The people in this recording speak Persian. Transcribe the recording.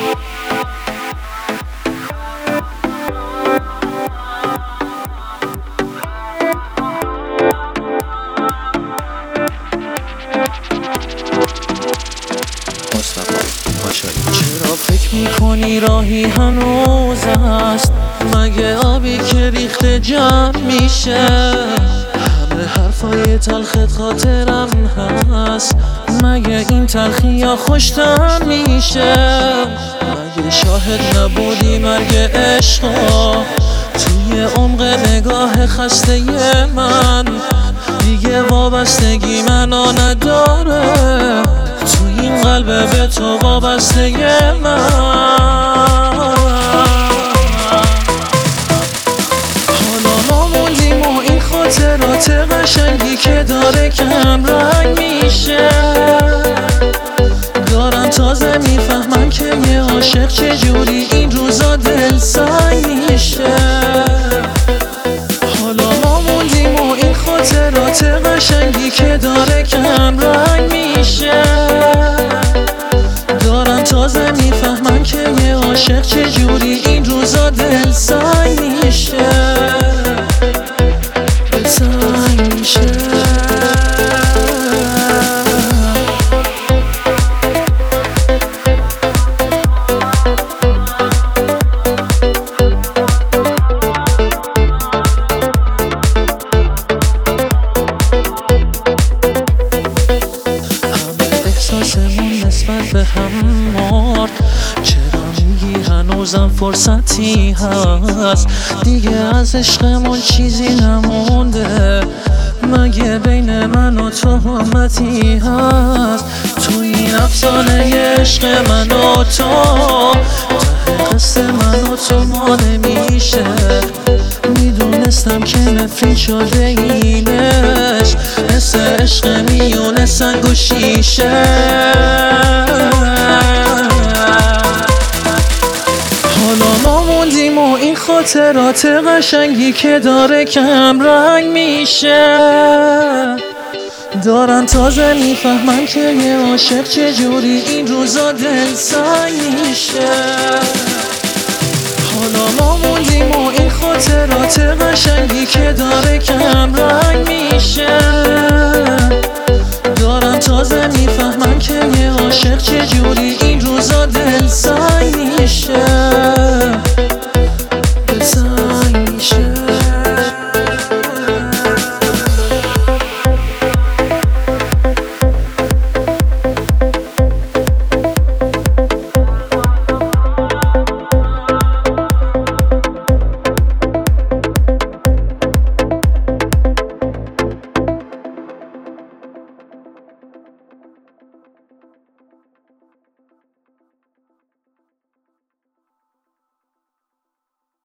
چرا فکر میکنی راهی هنوز است؟ مگه آبی که ریخته جمع میشه؟ همه حرفای تلخت خاطرم هست، مگه این تلخی یا خوشتم میشه؟ مگه شاهد نبودی مرگ عشقا توی عمق نگاه خسته من؟ دیگه وابستگی منو نداره توی این قلب به تو وابسته من. حالا ما موندیم و این خاطرات قشنگی که داره کم رنگ میشه. دارم تازه میفهمم که یه عاشق چجوری این روزا دل سنگ میشه. حالا ما موندیم و این خاطرات قشنگی که داره کم رنگ میشه. دارم تازه میفهمم که یه عاشق چجوری این روزا دل سنگ میشه. دل سنگ میشه. احساسمون نسبت به هم مرد، چرا میگی هنوزم فرصتی هست؟ دیگه از عشقمون چیزی نمونده، مگه بین من و تو همتی هست؟ تو این افسانه عشق من و تو ته قصه من و تو ما نمیشه. میدونستم که نفرین شده این عشق، مثل عشق میونه سنگ و شیشه. حالا ما موندیم و این خاطرات قشنگی که داره کم رنگ میشه. دارم تازه میفهمم که یه عاشق چجوری این روزا دل سنگ میشه. حالا ما موندیم و این خاطرات قشنگی که داره کم رنگ میشه. دارم تازه میفهمم که یه عاشق چجوری این روزا